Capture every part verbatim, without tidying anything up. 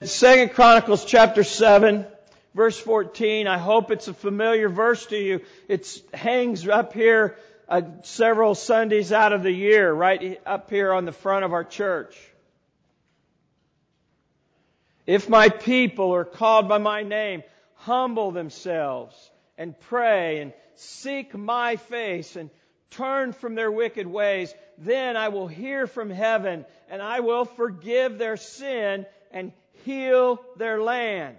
Second Chronicles chapter seven, verse fourteen. I hope it's a familiar verse to you. It hangs up here uh, several Sundays out of the year, right up here on the front of our church. If my people are called by my name, humble themselves and pray and seek my face and turn from their wicked ways, then I will hear from heaven and I will forgive their sin and heal their land.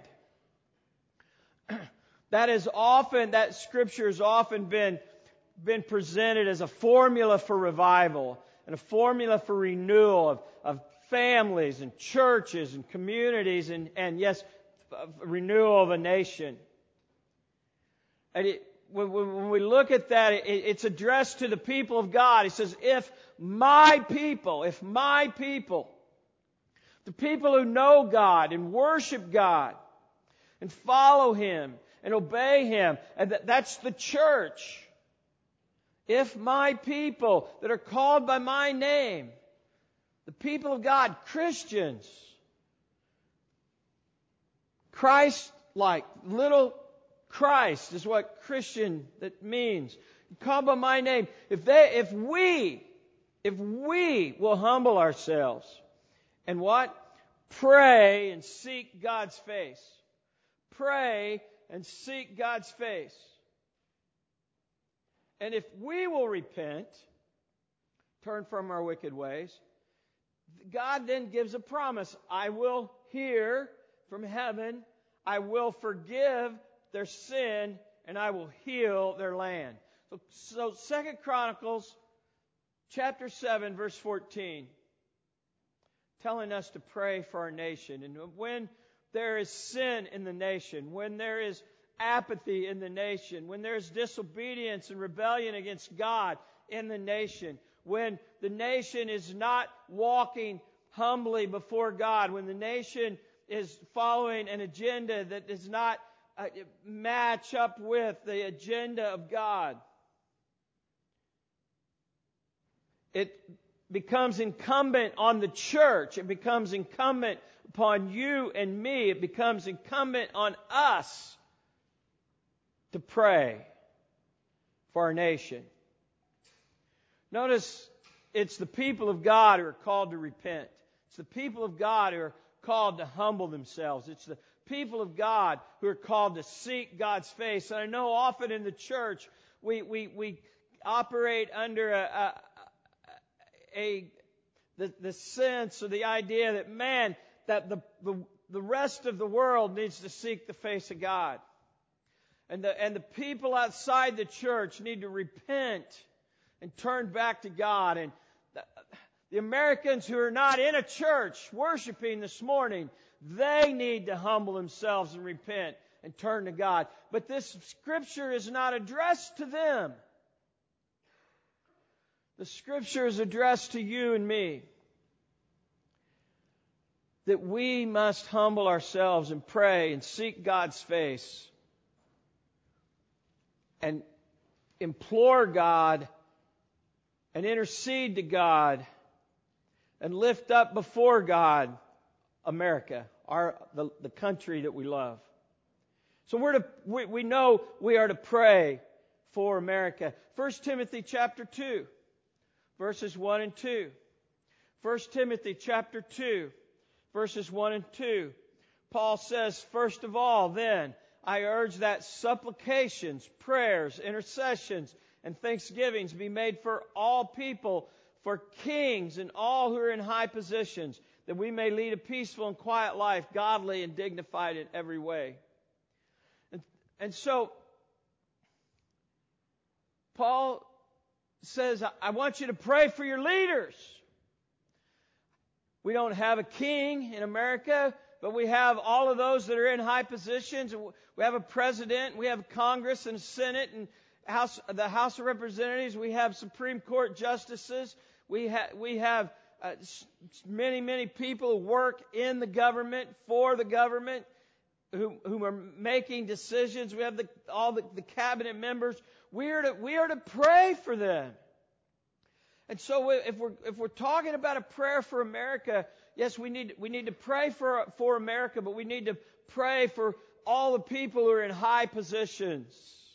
That is often, that scripture has often been, been presented as a formula for revival and a formula for renewal of, of families and churches and communities and, and yes, renewal of a nation. And it, when, when we look at that, it, it's addressed to the people of God. He says, if my people, if my people, the people who know God and worship God and follow Him and obey Him, and that, that's the church. If my people that are called by my name, the people of God, Christians, Christ-like, little Christ is what Christian that means. Called by my name. If they, if we, if we will humble ourselves and what? Pray and seek God's face. Pray and seek God's face. And if we will repent, turn from our wicked ways, God then gives a promise. I will hear from heaven. I will forgive their sin, and I will heal their land. So, so Second Chronicles chapter seven, verse fourteen. Telling us to pray for our nation. And when there is sin in the nation, when there is apathy in the nation, when there is disobedience and rebellion against God in the nation, when the nation is not walking humbly before God, when the nation is following an agenda that does not uh, match up with the agenda of God, it becomes incumbent on the church. It becomes incumbent upon you and me. It becomes incumbent on us to pray for our nation. Notice it's the people of God who are called to repent. It's the people of God who are called to humble themselves. It's the people of God who are called to seek God's face. And I know often in the church we we, we operate under a, a A, the, the sense or the idea that, man, that the, the, the rest of the world needs to seek the face of God. And the, and the people outside the church need to repent and turn back to God. And the, the Americans who are not in a church worshiping this morning, they need to humble themselves and repent and turn to God. But this scripture is not addressed to them. The Scripture is addressed to you and me. That we must humble ourselves and pray and seek God's face. And implore God and intercede to God and lift up before God America, our the, the country that we love. So we're to we, we know we are to pray for America. First Timothy chapter two. Verses one and two. First Timothy chapter two, verses one and two. Paul says, first of all, then, I urge that supplications, prayers, intercessions, and thanksgivings be made for all people, for kings and all who are in high positions, that we may lead a peaceful and quiet life, godly and dignified in every way. And, and so, Paul says, I want you to pray for your leaders. We don't have a king in America, but we have all of those that are in high positions. We have a president, we have Congress and Senate and House, the House of Representatives. We have Supreme Court justices. We, ha- we have uh, many, many people who work in the government, for the government, who, who are making decisions. We have the, all the, the cabinet members. We are to, we are to pray for them. And so if we're, if we're talking about a prayer for America, yes, we need, we need to pray for, for America, but we need to pray for all the people who are in high positions.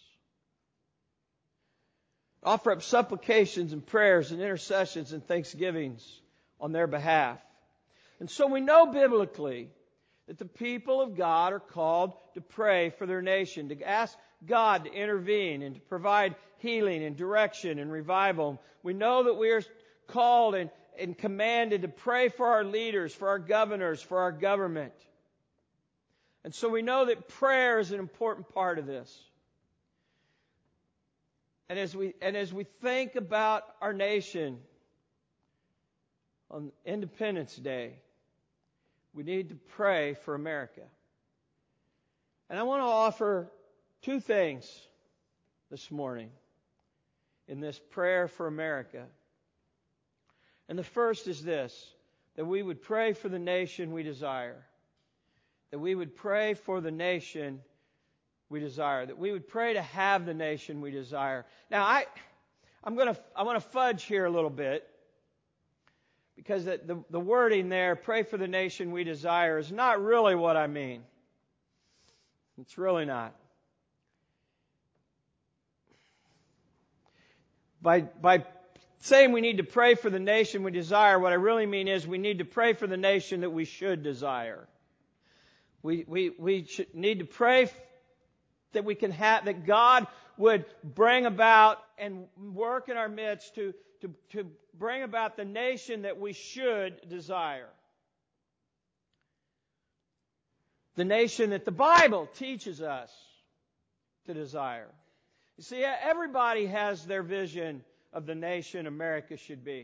Offer up supplications and prayers and intercessions and thanksgivings on their behalf. And so we know biblically that the people of God are called to pray for their nation, to ask God to intervene and to provide healing and direction and revival. We know that we are called and, and commanded to pray for our leaders, for our governors, for our government. And so we know that prayer is an important part of this. And as we and as we think about our nation on Independence Day, we need to pray for America. And I want to offer two things this morning in this prayer for America. And the first is this, that we would pray for the nation we desire. That we would pray for the nation we desire. That we would pray to have the nation we desire. Now, I, I'm going to, I want to fudge here a little bit. Because the, the, the wording there, pray for the nation we desire, is not really what I mean. It's really not. By, by saying we need to pray for the nation we desire, what I really mean is we need to pray for the nation that we should desire. We, we, we should need to pray that we can have, that God would bring about and work in our midst to, to, to bring about the nation that we should desire. The nation that the Bible teaches us to desire. You see, everybody has their vision of the nation America should be.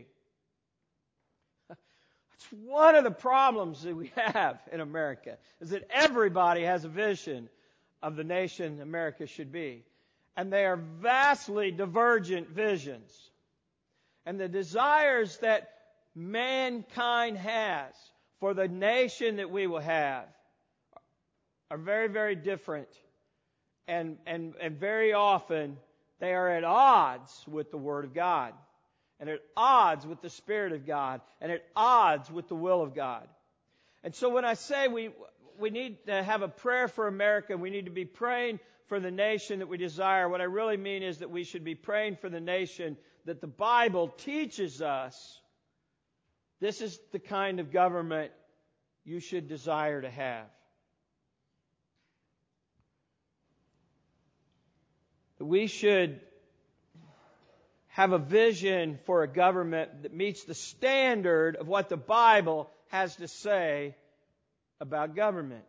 That's one of the problems that we have in America, is that everybody has a vision of the nation America should be. And they are vastly divergent visions. And the desires that mankind has for the nation that we will have are very, very different. And, and, and very often they are at odds with the Word of God. And at odds with the Spirit of God. And at odds with the will of God. And so when I say we we need to have a prayer for America, we need to be praying for the nation that we desire, what I really mean is that we should be praying for the nation that the Bible teaches us this is the kind of government you should desire to have. We should have a vision for a government that meets the standard of what the Bible has to say about government.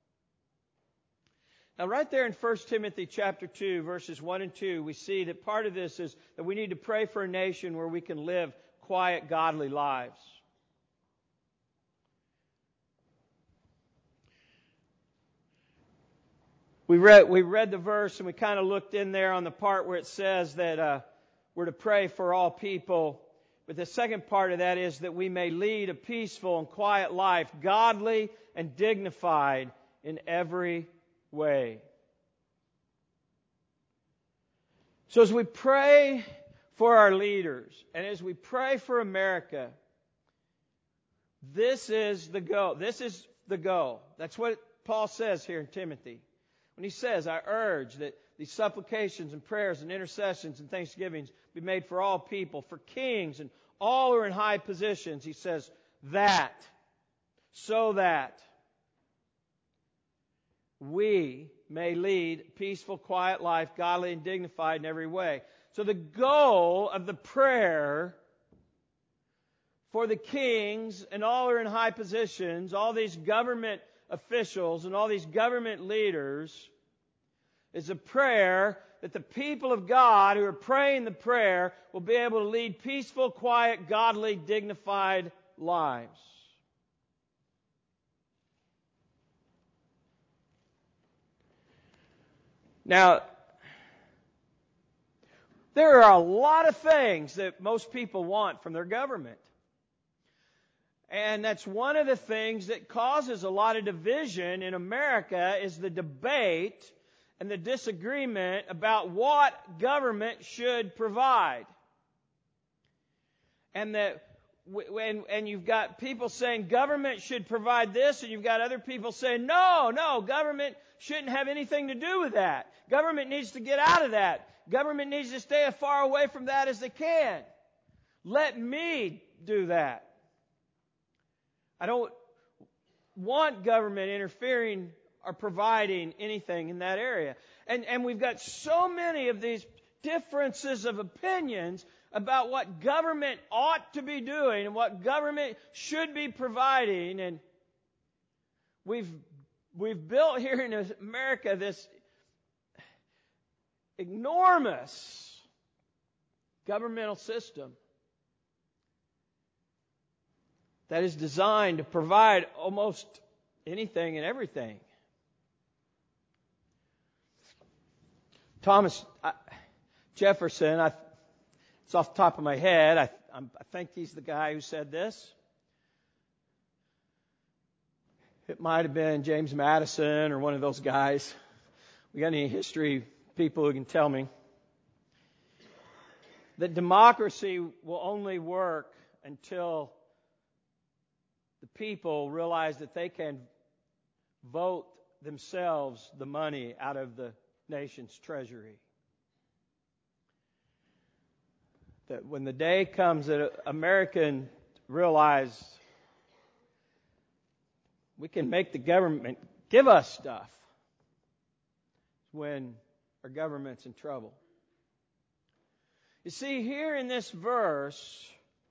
Now, right there in First Timothy chapter two, verses one and two, we see that part of this is that we need to pray for a nation where we can live quiet, godly lives. We read, we read the verse and we kind of looked in there on the part where it says that uh, we're to pray for all people. But the second part of that is that we may lead a peaceful and quiet life, godly and dignified in every way. So as we pray for our leaders and as we pray for America, this is the goal. This is the goal. That's what Paul says here in Timothy. When he says, I urge that these supplications and prayers and intercessions and thanksgivings be made for all people, for kings and all who are in high positions, he says, that, so that we may lead a peaceful, quiet life, godly and dignified in every way. So the goal of the prayer for the kings and all who are in high positions, all these government officials and all these government leaders, is a prayer that the people of God who are praying the prayer will be able to lead peaceful, quiet, godly, dignified lives. Now, there are a lot of things that most people want from their government. And that's one of the things that causes a lot of division in America is the debate and the disagreement about what government should provide. And that when, and you've got people saying government should provide this, and you've got other people saying, no, no, government shouldn't have anything to do with that. Government needs to get out of that. Government needs to stay as far away from that as they can. Let me do that. I don't want government interfering or providing anything in that area. And, and we've got so many of these differences of opinions about what government ought to be doing and what government should be providing. And we've, we've built here in America this enormous governmental system that is designed to provide almost anything and everything. Thomas I, Jefferson, I, it's off the top of my head, I, I'm, I think he's the guy who said this. It might have been James Madison or one of those guys. We got any history people who can tell me? That democracy will only work until the people realize that they can vote themselves the money out of the nation's treasury. That when the day comes that Americans realize we can make the government give us stuff, when our government's in trouble. You see, here in this verse,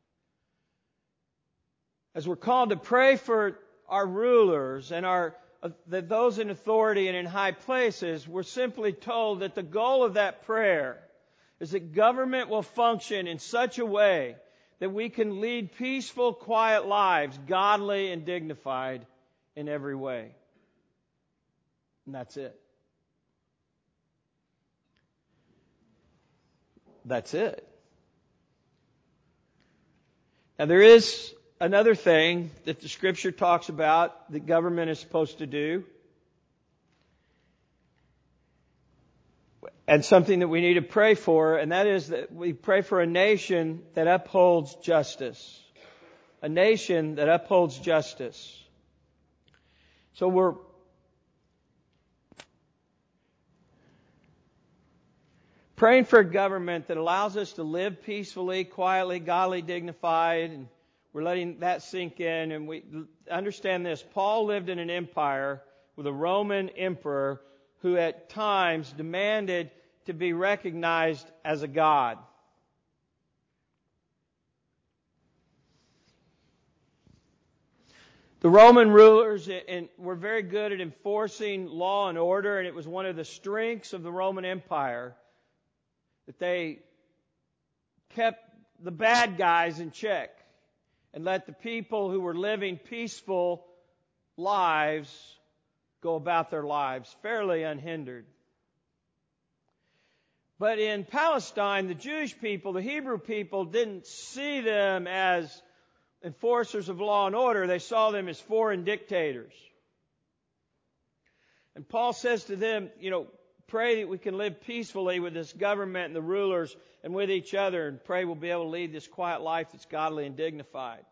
as we're called to pray for our rulers and our uh, that those in authority and in high places, we're simply told that the goal of that prayer is that government will function in such a way that we can lead peaceful, quiet lives, godly and dignified in every way. And that's it. That's it. Now there is another thing that the Scripture talks about that government is supposed to do, and something that we need to pray for, and that is that we pray for a nation that upholds justice. A nation that upholds justice. So we're praying for a government that allows us to live peacefully, quietly, godly, dignified, and we're letting that sink in. And we understand this. Paul lived in an empire with a Roman emperor who at times demanded to be recognized as a god. The Roman rulers were very good at enforcing law and order, and it was one of the strengths of the Roman Empire that they kept the bad guys in check and let the people who were living peaceful lives go about their lives fairly unhindered. But in Palestine, the Jewish people, the Hebrew people, didn't see them as enforcers of law and order. They saw them as foreign dictators. And Paul says to them, you know, pray that we can live peacefully with this government and the rulers and with each other, and pray we'll be able to lead this quiet life that's godly and dignified.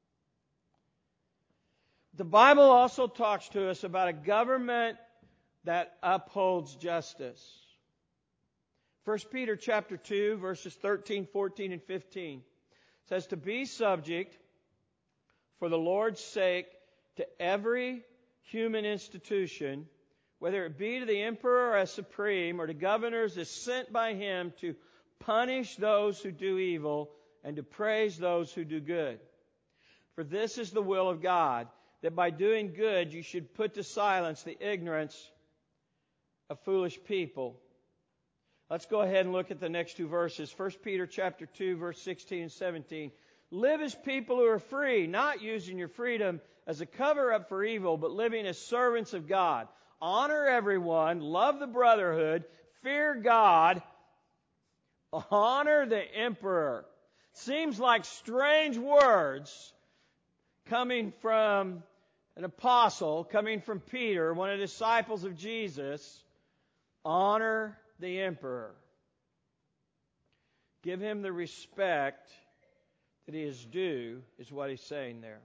The Bible also talks to us about a government that upholds justice. First Peter chapter two, verses thirteen, fourteen, and fifteen says to be subject for the Lord's sake to every human institution, whether it be to the emperor as supreme or to governors as sent by him to punish those who do evil and to praise those who do good. For this is the will of God, that by doing good you should put to silence the ignorance of foolish people. Let's go ahead and look at the next two verses. First Peter chapter two, verse sixteen and seventeen. Live as people who are free, not using your freedom as a cover-up for evil, but living as servants of God. Honor everyone, love the brotherhood, fear God, honor the emperor. Seems like strange words coming from an apostle, coming from Peter, one of the disciples of Jesus. Honor the emperor. Give him the respect that he is due, is what he's saying there.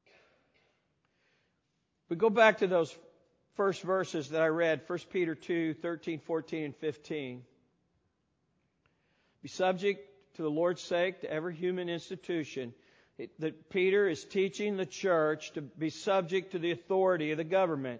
We go back to those first verses that I read, First Peter two, thirteen, fourteen, and fifteen. Be subject to the Lord's sake to every human institution. It, that Peter is teaching the church to be subject to the authority of the government.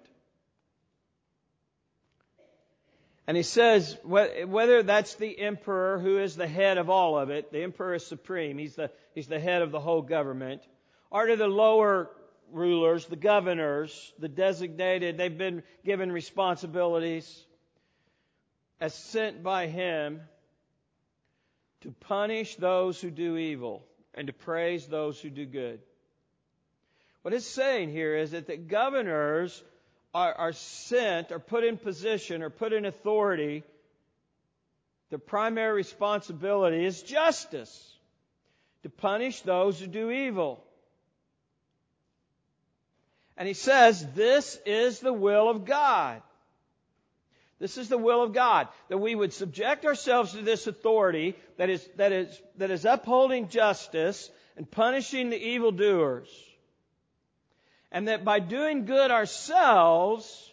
And he says, whether that's the emperor who is the head of all of it, the emperor is supreme, he's the, he's the head of the whole government, or to the lower rulers, the governors, the designated, they've been given responsibilities as sent by him to punish those who do evil and to praise those who do good. What it's saying here is that the governors are, are sent or put in position or put in authority. The primary responsibility is justice, to punish those who do evil. And he says, this is the will of God. This is the will of God, that we would subject ourselves to this authority that is, that is, that is upholding justice and punishing the evildoers. And that by doing good ourselves,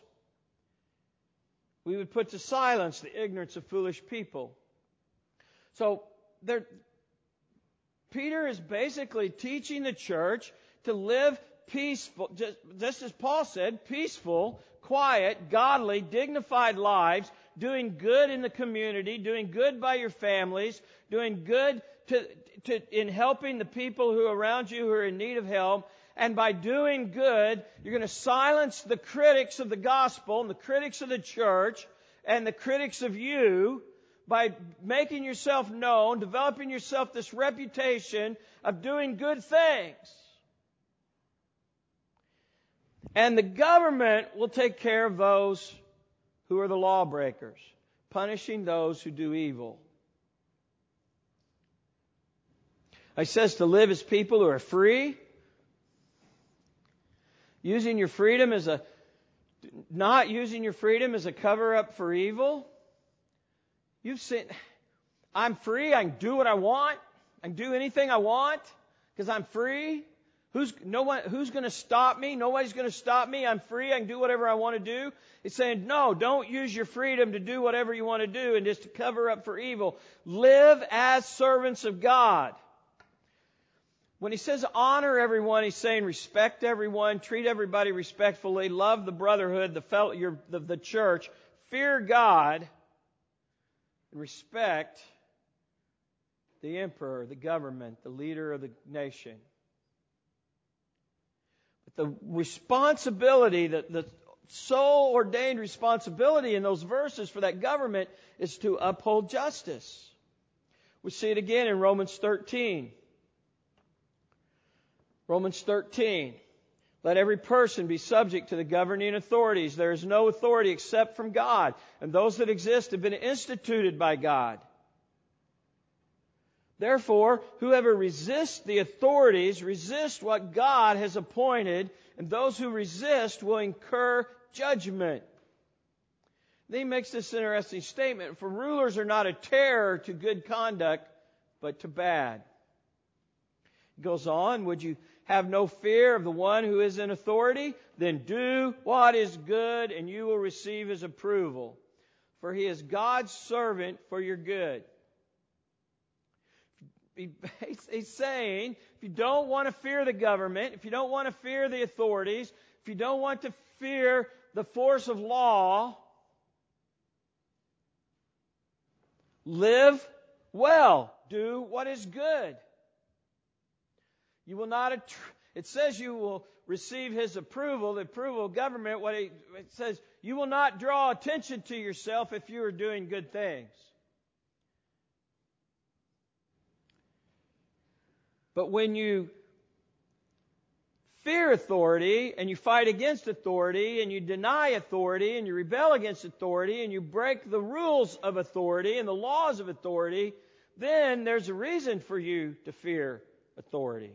we would put to silence the ignorance of foolish people. So there, Peter is basically teaching the church to live peaceful, just, just as Paul said, peaceful, quiet, godly, dignified lives, doing good in the community, doing good by your families, doing good to, to, in helping the people who are around you who are in need of help. And by doing good, you're going to silence the critics of the gospel and the critics of the church and the critics of you by making yourself known, developing yourself this reputation of doing good things. And the government will take care of those who are the lawbreakers, punishing those who do evil. He says to live as people who are free, using your freedom as a, not using your freedom as a cover-up for evil. You've seen, I'm free, I can do what I want, I can do anything I want, because I'm free. Who's no one? Who's going to stop me? Nobody's going to stop me. I'm free. I can do whatever I want to do. It's saying, no, don't use your freedom to do whatever you want to do and just to cover up for evil. Live as servants of God. When he says honor everyone, he's saying respect everyone, treat everybody respectfully, love the brotherhood, the fellow, your, the, the church, fear God, and respect the emperor, the government, the leader of the nation. The responsibility, the, the sole ordained responsibility in those verses for that government is to uphold justice. We see it again in Romans thirteen. Romans thirteen. Let every person be subject to the governing authorities. There is no authority except from God, and those that exist have been instituted by God. Therefore, whoever resists the authorities resists what God has appointed, and those who resist will incur judgment. Then he makes this interesting statement. For rulers are not a terror to good conduct, but to bad. He goes on, would you have no fear of the one who is in authority? Then do what is good, and you will receive his approval. For he is God's servant for your good. He's saying, if you don't want to fear the government, if you don't want to fear the authorities, if you don't want to fear the force of law, live well. Do what is good. You will not, it says you will receive his approval, the approval of government. What it says, you will not draw attention to yourself if you are doing good things. But when you fear authority and you fight against authority and you deny authority and you rebel against authority and you break the rules of authority and the laws of authority, then there's a reason for you to fear authority.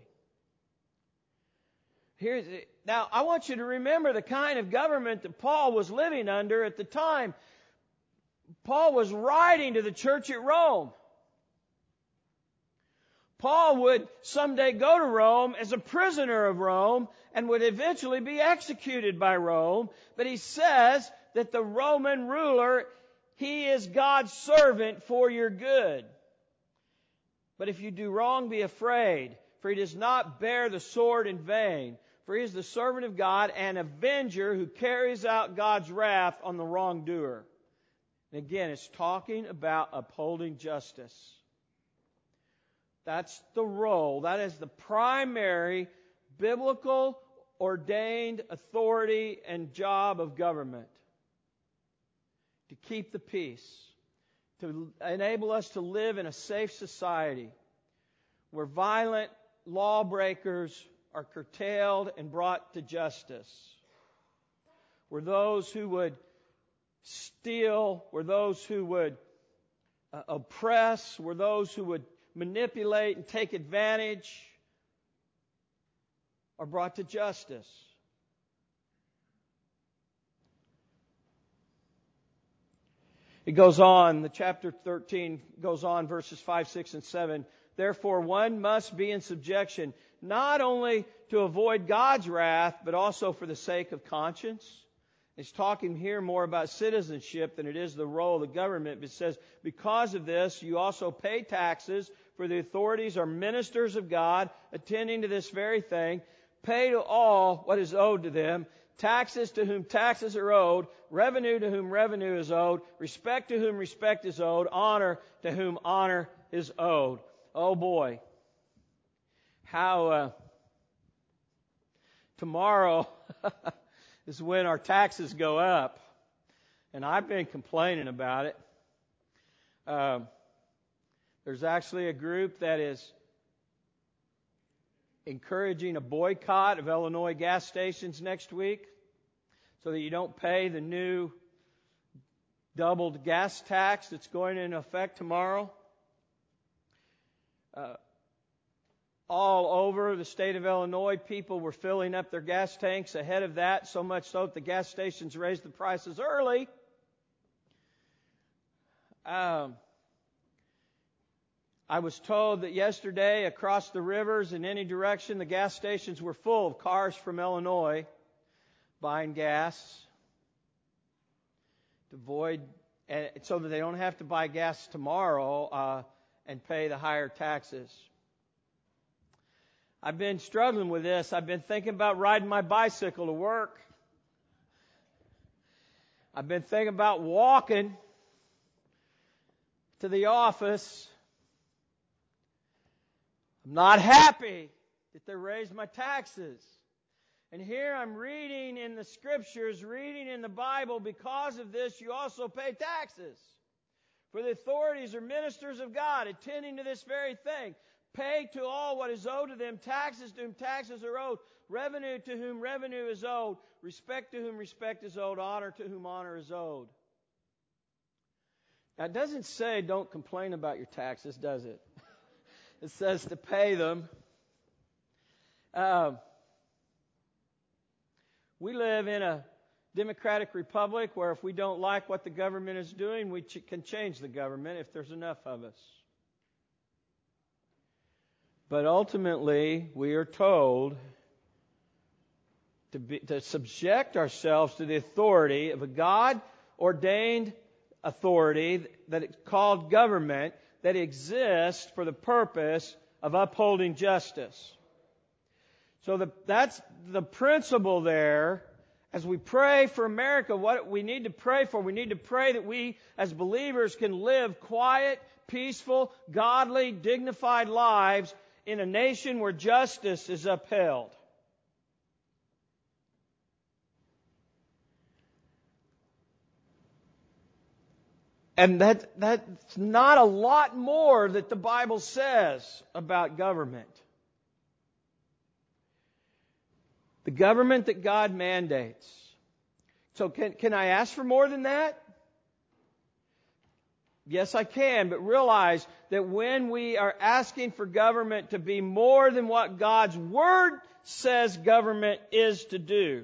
Here's, now, I want you to remember the kind of government that Paul was living under at the time. Paul was writing to the church at Rome. Paul would someday go to Rome as a prisoner of Rome and would eventually be executed by Rome. But he says that the Roman ruler, he is God's servant for your good. But if you do wrong, be afraid, for he does not bear the sword in vain. For he is the servant of God, an avenger who carries out God's wrath on the wrongdoer. And again, it's talking about upholding justice. That's the role. That is the primary biblical ordained authority and job of government. To keep the peace. To enable us to live in a safe society where violent lawbreakers are curtailed and brought to justice. Where those who would steal, where those who would uh, oppress, where those who would manipulate and take advantage are brought to justice. It goes on, the chapter thirteen goes on, verses five, six, and seven. Therefore, one must be in subjection, not only to avoid God's wrath, but also for the sake of conscience. It's talking here more about citizenship than it is the role of the government. It says, because of this, you also pay taxes, for the authorities are ministers of God, attending to this very thing. Pay to all what is owed to them, taxes to whom taxes are owed, revenue to whom revenue is owed, respect to whom respect is owed, honor to whom honor is owed. Oh boy. How uh, tomorrow is when our taxes go up. And I've been complaining about it. Um, there's actually a group that is encouraging a boycott of Illinois gas stations next week so that you don't pay the new doubled gas tax that's going into effect tomorrow. Uh, all over the state of Illinois, people were filling up their gas tanks ahead of that, so much so that the gas stations raised the prices early. Um, I was told that yesterday across the rivers in any direction, the gas stations were full of cars from Illinois buying gas to avoid, and so that they don't have to buy gas tomorrow uh, and pay the higher taxes. I've been struggling with this. I've been thinking about riding my bicycle to work. I've been thinking about walking to the office. I'm not happy that they raised my taxes. And here I'm reading in the Scriptures, reading in the Bible, because of this you also pay taxes. For the authorities are ministers of God, attending to this very thing. Pay to all what is owed to them, taxes to whom taxes are owed, revenue to whom revenue is owed, respect to whom respect is owed, honor to whom honor is owed. Now, it doesn't say don't complain about your taxes, does it? It says to pay them. Um, we live in a democratic republic where if we don't like what the government is doing, we ch- can change the government if there's enough of us. But ultimately, we are told to, be, to subject ourselves to the authority of a God-ordained authority that is called government that exists for the purpose of upholding justice. So the, that's the principle there. As we pray for America, what we need to pray for, we need to pray that we as believers can live quiet, peaceful, godly, dignified lives in a nation where justice is upheld. And that that's not a lot more that the Bible says about government. The government that God mandates. So can, can I ask for more than that? Yes, I can, but realize that when we are asking for government to be more than what God's Word says government is to do,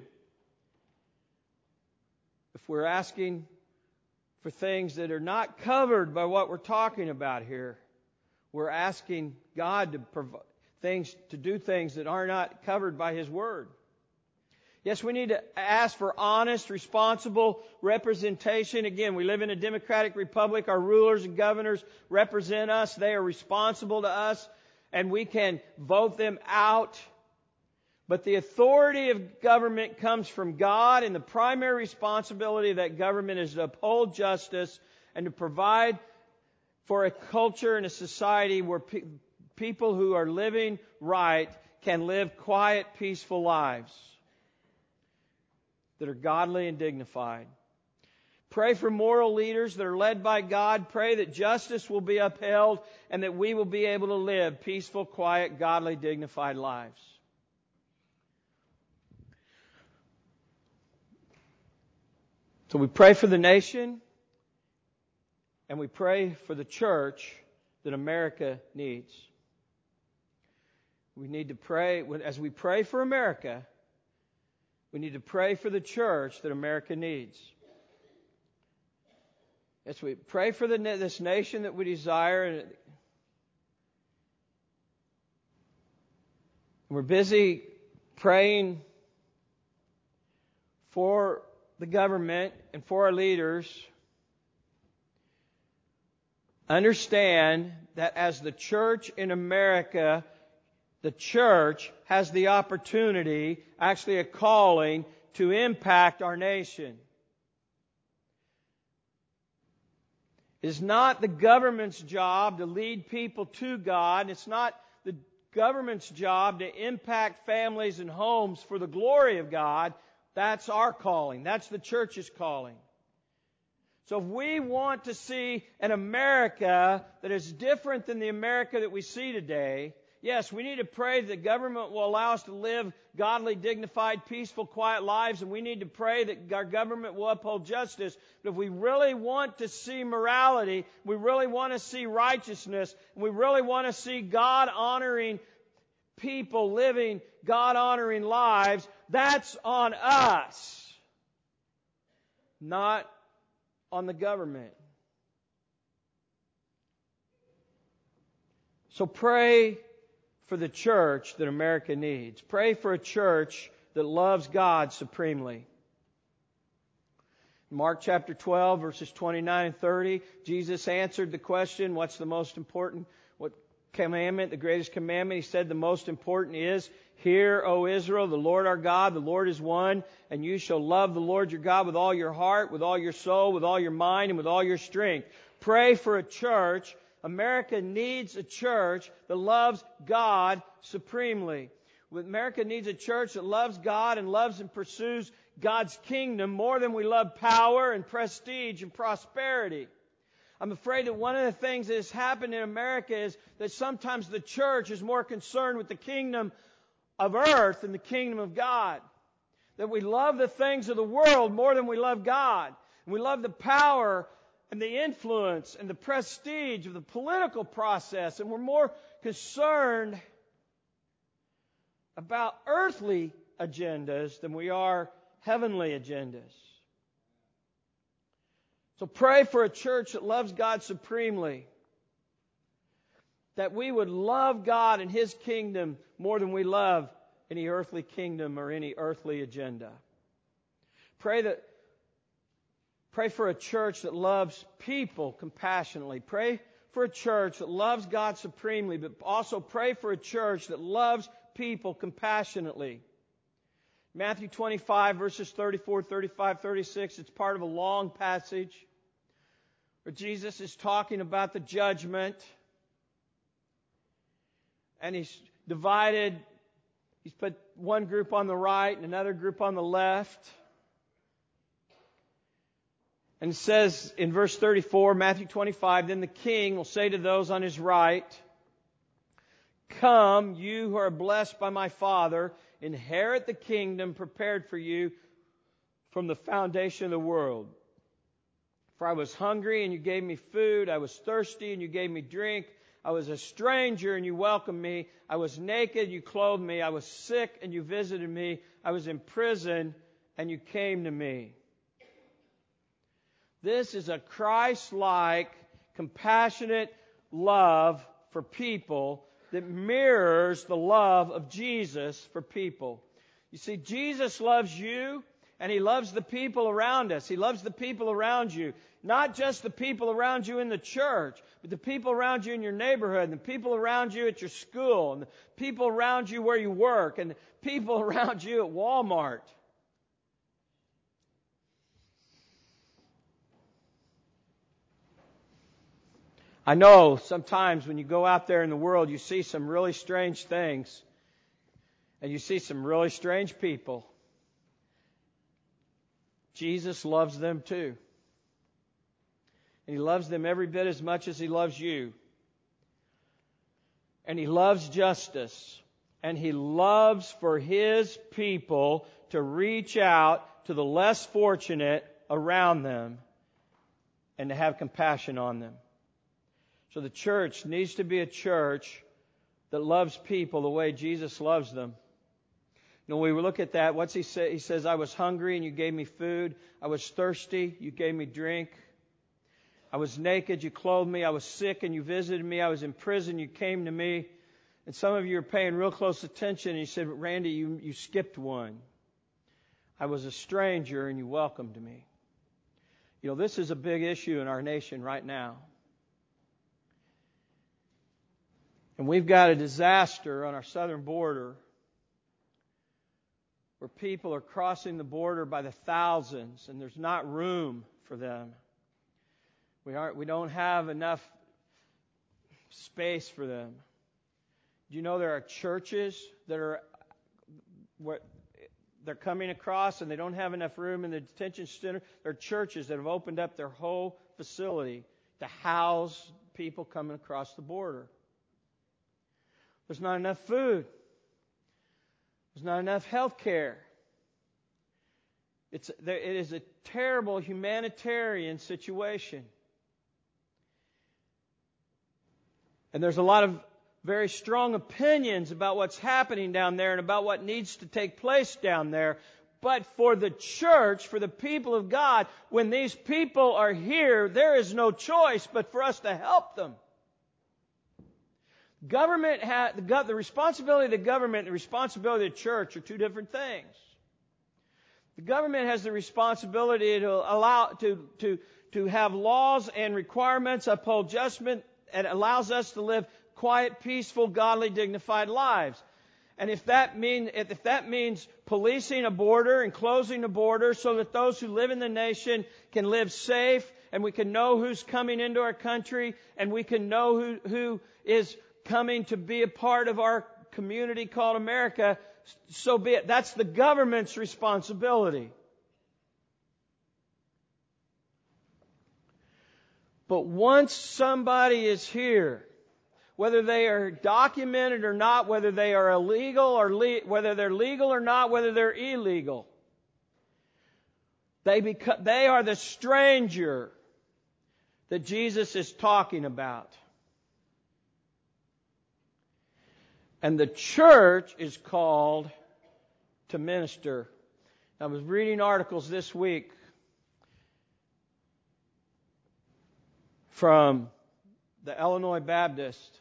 if we're asking for things that are not covered by what we're talking about here, we're asking God to provide things, to do things that are not covered by His Word. Yes, we need to ask for honest, responsible representation. Again, we live in a democratic republic. Our rulers and governors represent us. They are responsible to us, and we can vote them out. But the authority of government comes from God, and the primary responsibility of that government is to uphold justice and to provide for a culture and a society where pe- people who are living right can live quiet, peaceful lives that are godly and dignified. Pray for moral leaders that are led by God. Pray that justice will be upheld and that we will be able to live peaceful, quiet, godly, dignified lives. So we pray for the nation and we pray for the church that America needs. We need to pray, as we pray for America, we need to pray for the church that America needs. As we pray for the, this nation that we desire, and we're busy praying for the government and for our leaders, understand that as the church in America, the church has the opportunity, actually a calling, to impact our nation. It is not the government's job to lead people to God. It's not the government's job to impact families and homes for the glory of God. That's our calling. That's the church's calling. So if we want to see an America that is different than the America that we see today, yes, we need to pray that the government will allow us to live godly, dignified, peaceful, quiet lives, and we need to pray that our government will uphold justice. But if we really want to see morality, we really want to see righteousness, and we really want to see God-honoring people living God-honoring lives, that's on us, not on the government. So pray for the church that America needs. Pray for a church that loves God supremely. Mark chapter twelve, verses twenty-nine and thirty, Jesus answered the question, what's the most important what commandment, the greatest commandment? He said the most important is, Hear, O Israel, the Lord our God, the Lord is one, and you shall love the Lord your God with all your heart, with all your soul, with all your mind, and with all your strength. Pray for a church. America needs a church that loves God supremely. America needs a church that loves God and loves and pursues God's kingdom more than we love power and prestige and prosperity. I'm afraid that one of the things that has happened in America is that sometimes the church is more concerned with the kingdom of earth than the kingdom of God. That we love the things of the world more than we love God. And we love the power and the influence and the prestige of the political process. And we're more concerned about earthly agendas than we are heavenly agendas. So pray for a church that loves God supremely. That we would love God and His kingdom more than we love any earthly kingdom or any earthly agenda. Pray that Pray for a church that loves people compassionately. Pray for a church that loves God supremely, but also pray for a church that loves people compassionately. Matthew twenty-five, verses thirty-four, thirty-five, thirty-six, it's part of a long passage where Jesus is talking about the judgment. And He's divided, He's put one group on the right and another group on the left. And it says in verse thirty-four, Matthew twenty-five, Then the king will say to those on his right, Come, you who are blessed by my Father, inherit the kingdom prepared for you from the foundation of the world. For I was hungry, and you gave me food. I was thirsty, and you gave me drink. I was a stranger, and you welcomed me. I was naked, you clothed me. I was sick, and you visited me. I was in prison, and you came to me. This is a Christ-like, compassionate love for people that mirrors the love of Jesus for people. You see, Jesus loves you, and He loves the people around us. He loves the people around you. Not just the people around you in the church, but the people around you in your neighborhood, and the people around you at your school, and the people around you where you work, and the people around you at Walmart. I know sometimes when you go out there in the world, you see some really strange things. And you see some really strange people. Jesus loves them too. And He loves them every bit as much as He loves you. And He loves justice. And He loves for His people to reach out to the less fortunate around them and to have compassion on them. So the church needs to be a church that loves people the way Jesus loves them. You know, when we look at that, what's He say? He says, I was hungry and you gave me food. I was thirsty, you gave me drink. I was naked, you clothed me. I was sick and you visited me. I was in prison, you came to me. And some of you are paying real close attention. And you said, Randy, you, you skipped one. I was a stranger and you welcomed me. You know, this is a big issue in our nation right now. And we've got a disaster on our southern border where people are crossing the border by the thousands and there's not room for them. We aren't, we don't have enough space for them. Do you know there are churches that are what they're coming across and they don't have enough room in the detention center? There are churches that have opened up their whole facility to house people coming across the border. There's not enough food. There's not enough health care. It's, it is a terrible humanitarian situation. And there's a lot of very strong opinions about what's happening down there and about what needs to take place down there. But for the church, for the people of God, when these people are here, there is no choice but for us to help them. Government ha- the, gov- the responsibility of the government and the responsibility of the church are two different things. The government has the responsibility to allow to to to have laws and requirements, uphold judgment, and allows us to live quiet, peaceful, godly, dignified lives. And if that mean if that means policing a border and closing a border so that those who live in the nation can live safe, and we can know who's coming into our country, and we can know who who is coming to be a part of our community called America, so be it. That's the government's responsibility. But once somebody is here, whether they are documented or not, whether they are illegal or le- whether they're legal or not, whether they're illegal, they beca- they are the stranger that Jesus is talking about. And the church is called to minister. I was reading articles this week from the Illinois Baptist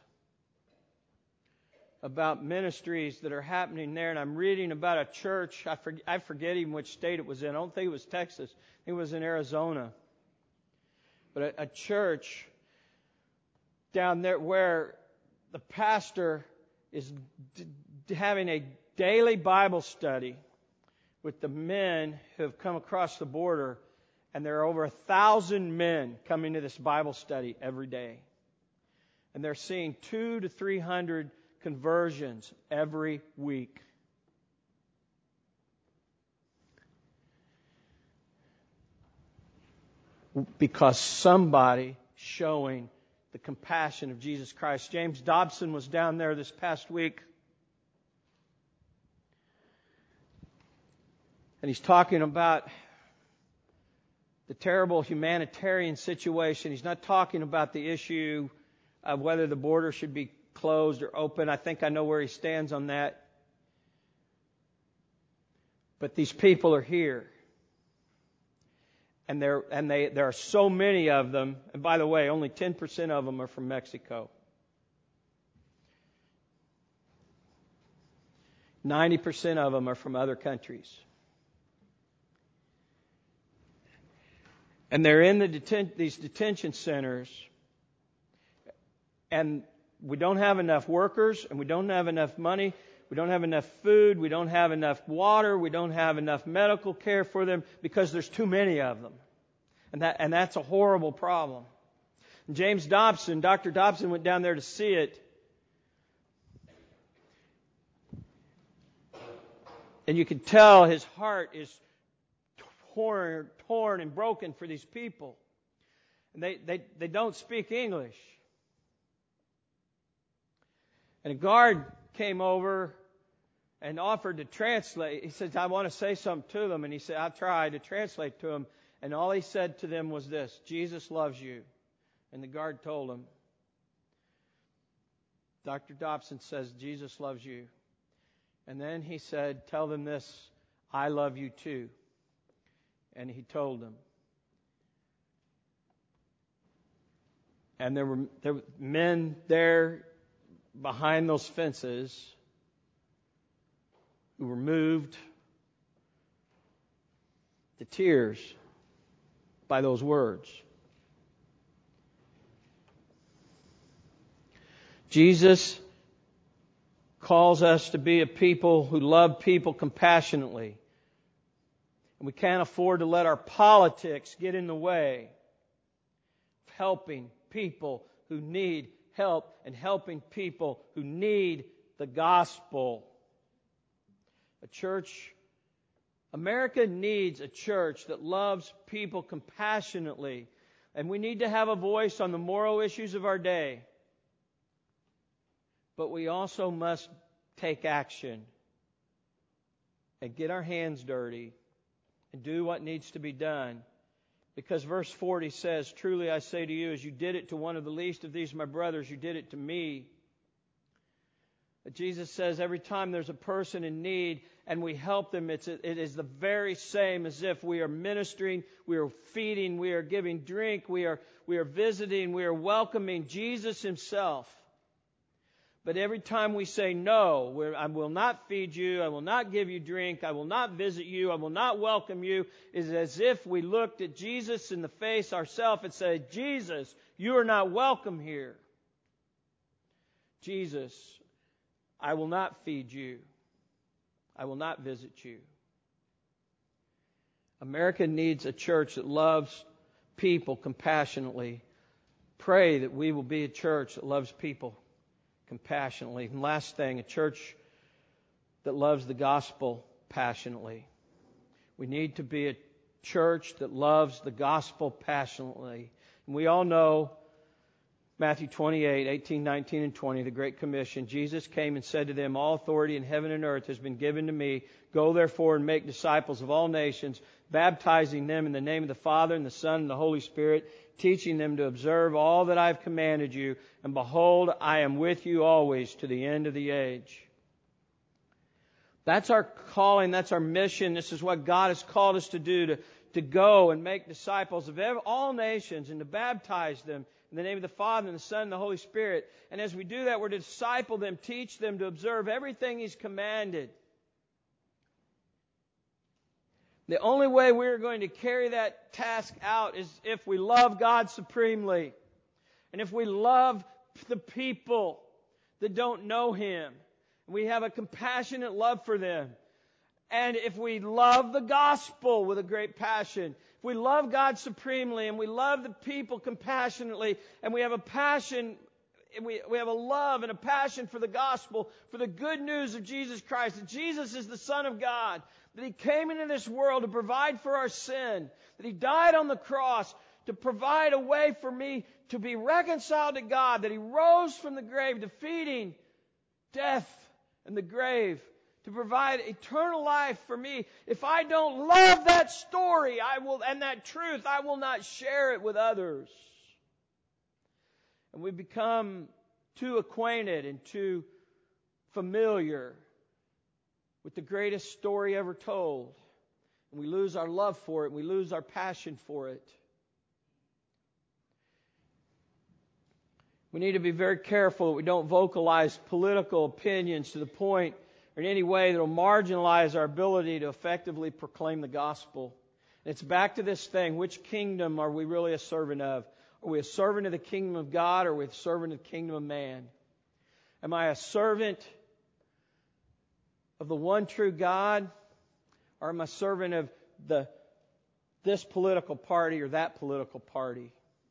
about ministries that are happening there. And I'm reading about a church. I forget, I forget even which state it was in. I don't think it was Texas. I think it was in Arizona. But a, a church down there where the pastor is d- d- having a daily Bible study with the men who have come across the border, and there are over a thousand men coming to this Bible study every day. And they're seeing two to three hundred conversions every week. Because somebody showing the compassion of Jesus Christ. James Dobson was down there this past week. And he's talking about the terrible humanitarian situation. He's not talking about the issue of whether the border should be closed or open. I think I know where he stands on that. But these people are here. And there and they there are so many of them. And by the way, only ten percent of them are from Mexico. ninety percent of them are from other countries. And they're in the deten- these detention centers, and we don't have enough workers, and we don't have enough money, we don't have enough food, we don't have enough water, we don't have enough medical care for them because there's too many of them. And that and that's a horrible problem. And James Dobson, Doctor Dobson went down there to see it. And you can tell his heart is torn, torn and broken for these people. And they, they, they don't speak English. And a guard came over and offered to translate. He said, I want to say something to them. And he said, I tried to translate to them. And all he said to them was this: Jesus loves you. And the guard told him, Doctor Dobson says, Jesus loves you. And then he said, tell them this: I love you too. And he told them. And there were, there were men there behind those fences who were moved to tears by those words. Jesus calls us to be a people who love people compassionately. And we can't afford to let our politics get in the way of helping people who need help and helping people who need the gospel. A church, America needs a church that loves people compassionately. And we need to have a voice on the moral issues of our day. But we also must take action and get our hands dirty and do what needs to be done. Because verse forty says, truly I say to you, as you did it to one of the least of these my brothers, you did it to me. But Jesus says every time there's a person in need and we help them, it's, it is the very same as if we are ministering, we are feeding, we are giving drink, we are, we are visiting, we are welcoming Jesus Himself. But every time we say no, we're, I will not feed you, I will not give you drink, I will not visit you, I will not welcome you, is as if we looked at Jesus in the face ourselves and said, Jesus, you are not welcome here. Jesus, I will not feed you. I will not visit you. America needs a church that loves people compassionately. Pray that we will be a church that loves people compassionately. And last thing, a church that loves the gospel passionately. We need to be a church that loves the gospel passionately. And we all know Matthew twenty-eight, eighteen, nineteen, and twenty, the Great Commission. Jesus came and said to them, all authority in heaven and earth has been given to me. Go therefore and make disciples of all nations, baptizing them in the name of the Father and the Son and the Holy Spirit, teaching them to observe all that I have commanded you. And behold, I am with you always to the end of the age. That's our calling. That's our mission. This is what God has called us to do, to, to go and make disciples of all nations and to baptize them in the name of the Father and the Son and the Holy Spirit. And as we do that, we're to disciple them, teach them to observe everything He's commanded. The only way we're going to carry that task out is if we love God supremely. And if we love the people that don't know Him. We have a compassionate love for them. And if we love the gospel with a great passion, if we love God supremely and we love the people compassionately, and we have a passion, we, we have a love and a passion for the gospel, for the good news of Jesus Christ, that Jesus is the Son of God, that He came into this world to provide for our sin, that He died on the cross to provide a way for me to be reconciled to God, that He rose from the grave, defeating death and the grave, to provide eternal life for me. If I don't love that story, I will, and that truth, I will not share it with others. And we become too acquainted and too familiar with the greatest story ever told. And we lose our love for it, and we lose our passion for it. We need to be very careful that we don't vocalize political opinions to the point or in any way that will marginalize our ability to effectively proclaim the gospel. It's back to this thing. Which kingdom are we really a servant of? Are we a servant of the kingdom of God, or are we a servant of the kingdom of man? Am I a servant of the one true God, or am I a servant of the this political party or that political party?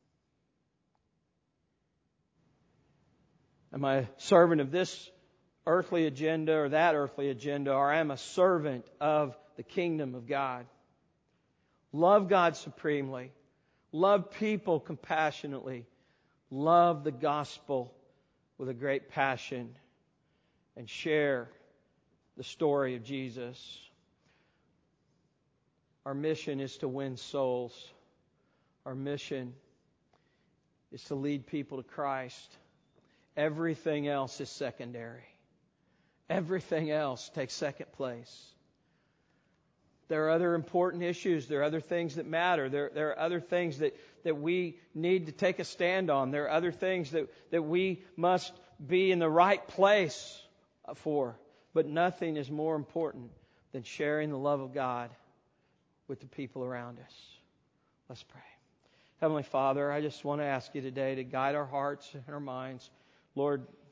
Am I a servant of this earthly agenda or that earthly agenda, or am I a servant of the kingdom of God? Love God supremely. Love people compassionately. Love the gospel with a great passion. And share the story of Jesus. Our mission is to win souls. Our mission is to lead people to Christ. Everything else is secondary. Everything else takes second place. There are other important issues. There are other things that matter. There, there are other things that, that we need to take a stand on. There are other things that, that we must be in the right place for. But nothing is more important than sharing the love of God with the people around us. Let's pray. Heavenly Father, I just want to ask you today to guide our hearts and our minds. Lord,